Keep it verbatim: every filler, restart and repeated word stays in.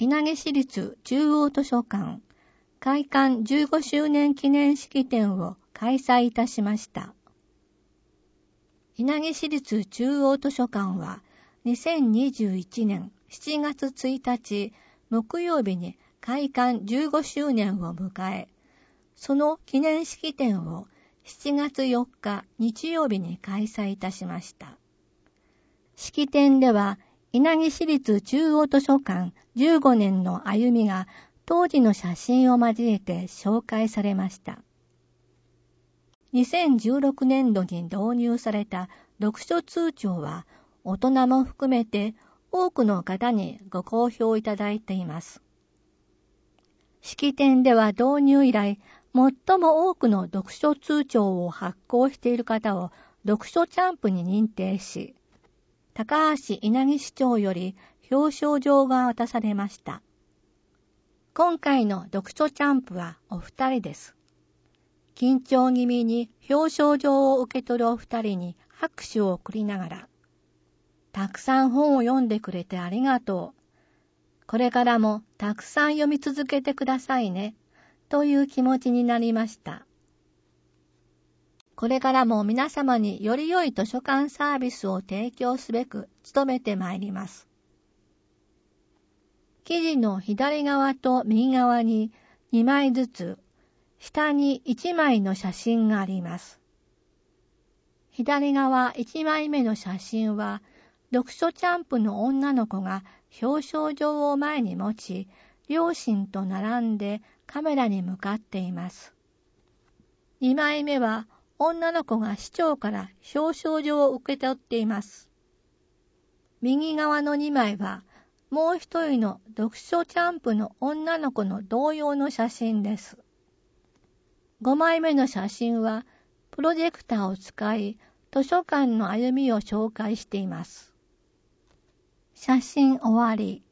稲毛市立中央図書館開館じゅうごしゅうねん記念式典を開催いたしました。稲毛市立中央図書館はにせんにじゅういちねんしちがつついたち木曜日に開館じゅうごしゅうねんを迎え、その記念式典をしちがつよっか日曜日に開催いたしました。式典では稲毛市立中央図書館じゅうごねんの歩みが当時の写真を交えて紹介されました。にせんじゅうろくねんどに導入された読書通帳は大人も含めて多くの方にご好評いただいています。式典では導入以来、最も多くの読書通帳を発行している方を読書チャンプに認定し、高橋稲毛市長より表彰状が渡されました。今回の読書チャンプはお二人です。緊張気味に表彰状を受け取るお二人に拍手を送りながら、たくさん本を読んでくれてありがとう。これからもたくさん読み続けてくださいね。という気持ちになりました。これからも皆様により良い図書館サービスを提供すべく努めてまいります。記事の左側と右側ににまいずつ、下にいちまいの写真があります。左側いちまいめの写真は、読書チャンプの女の子が表彰状を前に持ち、両親と並んでカメラに向かっています。にまいめは女の子が市長から表彰状を受け取っています。右側のにまいはもう一人の読書チャンプの女の子の同様の写真です。ごまいめの写真はプロジェクターを使い図書館の歩みを紹介しています。写真終わり。